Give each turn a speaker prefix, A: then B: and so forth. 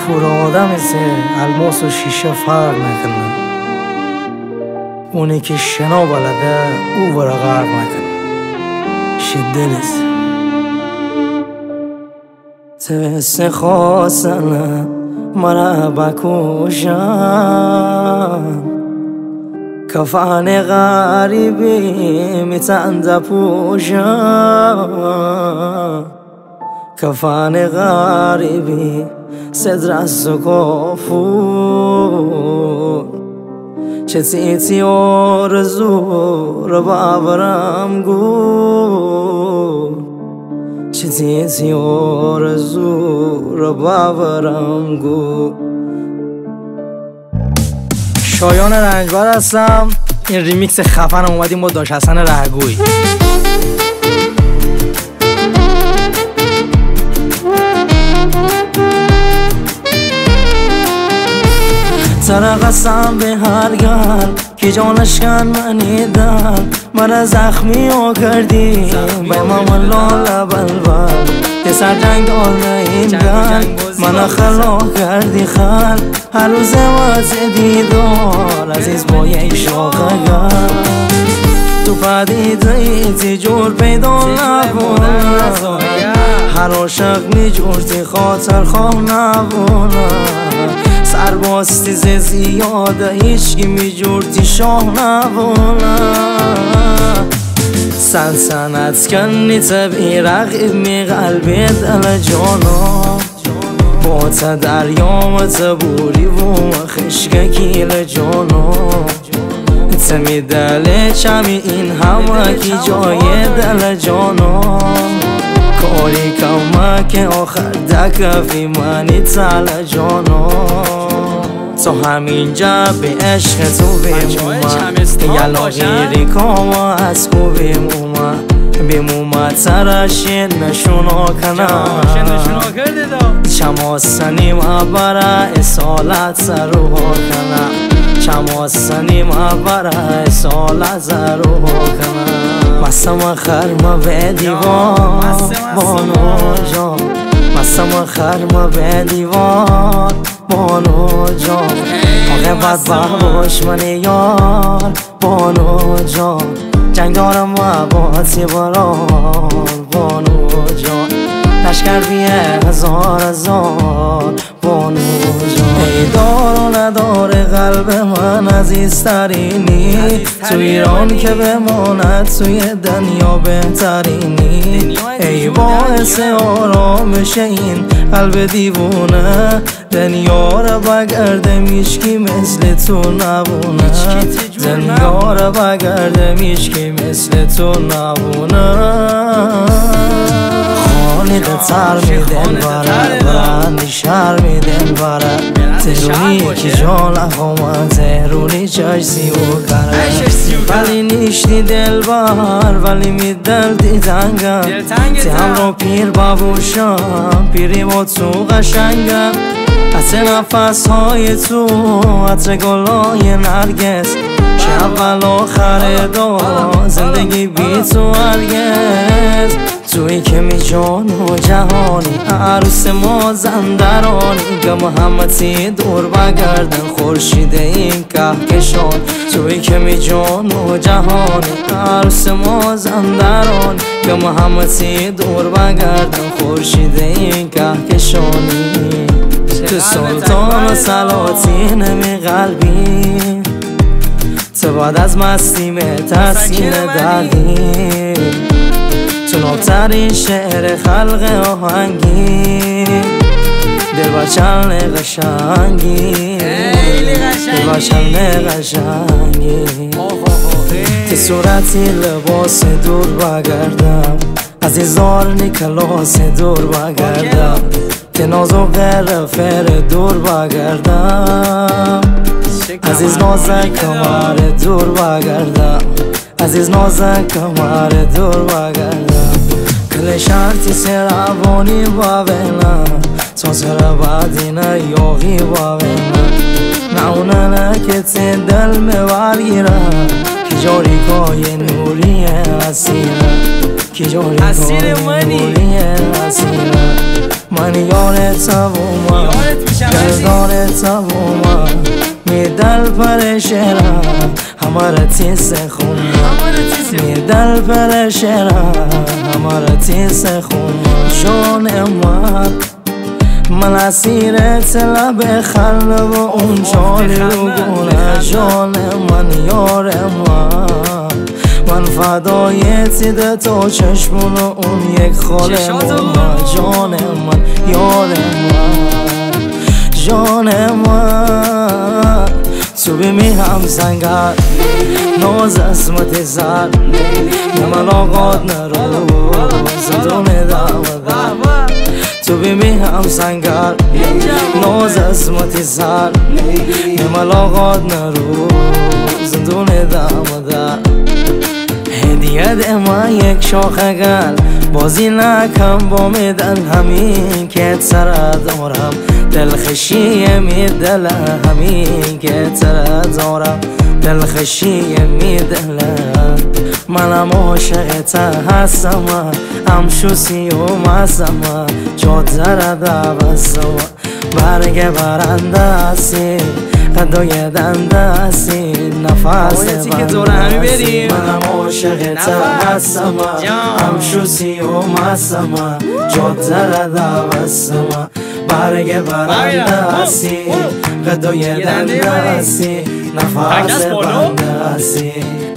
A: کور آدم الماس و شیشه فرق نکنه. اونی که شنا بلده او برا غرق نکنه. شدنیست توست خواستن مرا بکشن، کفن غریبی میتند پوشن، کفن غریبی صدر از و کافور، چه تیتی آرزو رو باورم گو، چه تیتی آرزو رو باورم گو. شایان رنجبر هستم. این ریمیکس خفن اومدیم با داش حسن رهگوی. سر قسم به هر گل که جانش کن منی دل، من زخمی ها کردی به من لاله بلبل، که سر جنگ دال این گل من خلا کردی خل، هر روز وز دیدار عزیز با یک شاخه گل، تو پدیده ایتی جور پیدا نبونه، هر عاشق می جورتی خاطر خواه نبونه، سرباستی زیاده ایشگی می جورتی شاه نبونه، سلطنت کنی تبی رقیب می قلبی دل جانا، با تا دریام تبوری و خشک کیل جانا، تمی دل چمی این همه کی جای دل جانا، کاری کمک آخر دکفی منی تل جانا، تو همینجا به عشق تو بمومه، یلا غیری کام از کو بمومه ترشین نشونا کنم، چماسنی مبره اصالت سرو کنم، چماسنی مبره اصالت سرو کنم، مسم خرم به دیوان بانو جان، مسم خرم به دیوان بانو جان، آقه بدبخت باش من یار بانو جان، جنگ دارم و باتی برار بانو جان، لشکر بیه هزار بانو جان، ای دار و ندار قلب من عزیزترینی، تو ایران که بماند توی دنیا بهترینی، ای باعث آرامش این قلب دیوونه، دنیا رو بگرده میشکی مثل تو نبونه، دنیا رو بگرده میشکی مثل تو نبونه، خانه تر میدن بره برندی شر میدن بره، تهرونی که جان لخومه تهرونی چشسی و کره، ولی نیشتی دل بر ولی می دل دیدنگم، تی همرو پیر بابوشم پیری با تو قشنگم، عطر نفس های تو عطر گلای نرگس، که اول آخر دا زندگی بی تو هرگز، توی که می جان و جهانی عروس ما زندرانی، گم همتی دور بگردن خورشید این کهکشان، توی که می جان و جهانی عروس ما زندرانی، گم همتی دور بگردن خورشید این کهکشانی، تو سلطان و سلاطین می قلبی، تو بعد از مستی تسکین دردی، تو نوترین شعر خلق آهنگی، دل بچن قشنگی، دل بچن قشنگی، تی صورتی لباس دور بگردم، از این زارنی کلاس دور بگردم، تی ناز و غیر فر دور بگردم، عزیز نازک کمر دور بگردم، عزیز نازک کمر دور بگردم، کل شرطی سرابانی باوینا، تو سر بعدی نه یاغی باوینا، نعونه نکتی دل میوارگیرم، که جاری کای نوری اسیره، که جاری کای نوری اسیره، من یارتم اومد دلدارتم اومد میدل پرشرم همه تیز خون میدل پرشرم همه تیز خون جان من من اسیرت لب خل و اون جان رو گونه جان من یار من فدای تیده تو چشمون و اون یک خاله من جان من یار جان من تو بیمی هم زنگر ناز اسمت زر نمال آقاد نرو زدون دعوه تو بیمی هم زنگر ناز اسمت زر نمال آقاد نرو زدون دعوه هدیه ده ما یک شاخه گل بازی نکم با میدل همین که تره دارم دلخشی میدل همین که تره دارم دلخشی میدل منم عاشقت هستم همشوسی و مستم جات زرده بستم برگ برنده هستی قدای دنده هستی نفس بنده منم عاشقت هستم همشوسی و مستم جات زرده بستم برگ برنده هستی قدای دنده هستی نفس بنده هستی